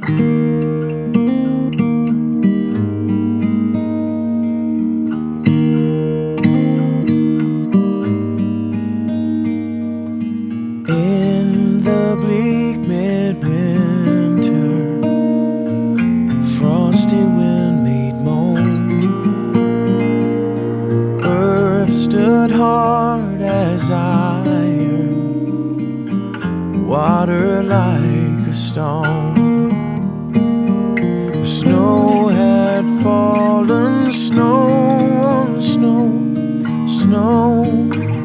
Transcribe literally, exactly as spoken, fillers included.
In the bleak midwinter, frosty wind made moan. Earth stood hard as iron, water like a stone. Snow had fallen, snow on snow, snow